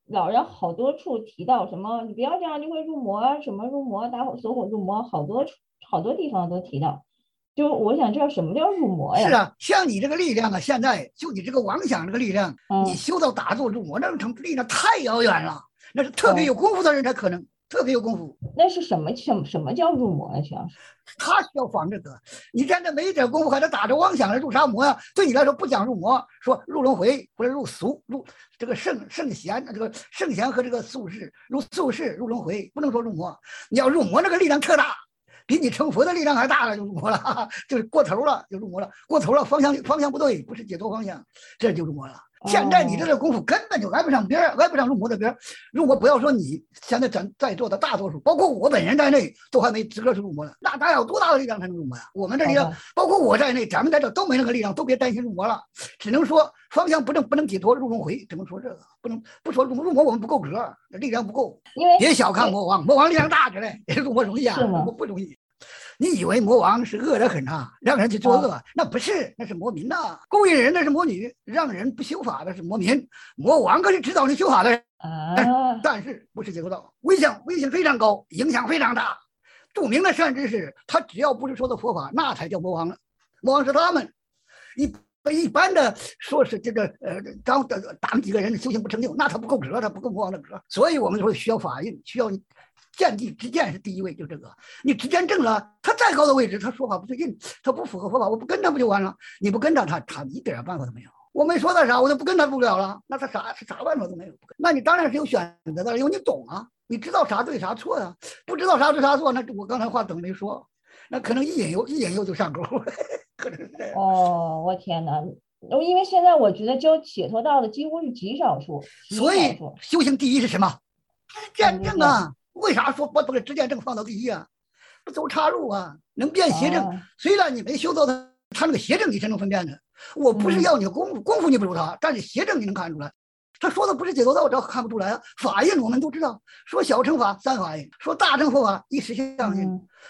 老人好多处提到什么，你不要这样就会入魔啊，什么入魔打火锁火入魔，好多地方都提到。就我想知道什么叫入魔呀？ 是啊，像你这个力量啊，现在就你这个妄想这个力量，你嗯， 修到打坐入魔那种力量太遥远了，那是特别有哦， 功夫的人才可能，特别有功夫。 那是什么叫入魔呀？徐老师？ 他需要防这个，你在那没一点功夫，还在打着妄想的入啥魔呀？对你来说不讲入魔，说入轮回或者入俗，入这个圣贤，这个圣贤和这个宿世，入宿世入轮回，不能说入魔。你要入魔，那个力量特大，比你成佛的力量还大了，就入魔了，哈哈，就是过头了，就入魔了，过头了，方向不对，不是解脱方向，这就入魔了。现在你这个功夫根本就挨不上边儿，挨不上入魔的边儿。如果不要说你现在咱在座的大多数，包括我本人在内，都还没资格去入魔呢。那咱有多大的力量才能入魔呀？我们这力量，包括我在内，咱们在这都没那个力量，都别担心入魔了。只能说方向不能解脱入轮回，只能说这个，不说入魔，我们不够格，力量不够。 因为别小看魔王，魔王力量大着嘞，入魔容易啊，入魔不容易。你以为魔王是恶得很啊，让人去作恶，那不是，那是魔民呐。勾引人那是魔女，让人不修法的是魔民。魔王可是指导你修法的人，但是不是解脱道，危险非常高，影响非常大。著名的善知识，他只要不是说的佛法，那才叫魔王了。魔王是他们。一般的说是这个刚打几个人修行不成就，那他不够格，他不够魔王的格。所以我们说需要法印，需要见地直见是第一位，就这个。你直见正了，他再高的位置，他说法不对劲，他不符合佛法，我不跟他不就完了？你不跟他，他一点办法都没有。我没说他啥，我就不跟他不了了，那他啥办法都没有。那你当然是有选择的，因为你懂啊，你知道啥对啥错呀。不知道啥对啥错，那我刚才话等没说，那可能一引诱就上钩，可能是这样。 哦，我天哪！因为现在我觉得教解脱道的几乎是极少数， 所以修行第一是什么？见证啊！为啥说把直见证放到第一啊？不走岔路啊，能辨邪正。虽然你没修到他那个邪正，你是能分辨的。我不是要你的功夫你不如他，但是邪正你能看出来。他说的不是解脱道，这看不出来啊。法印我们都知道，说小乘法三法印，说大乘佛法一实相印。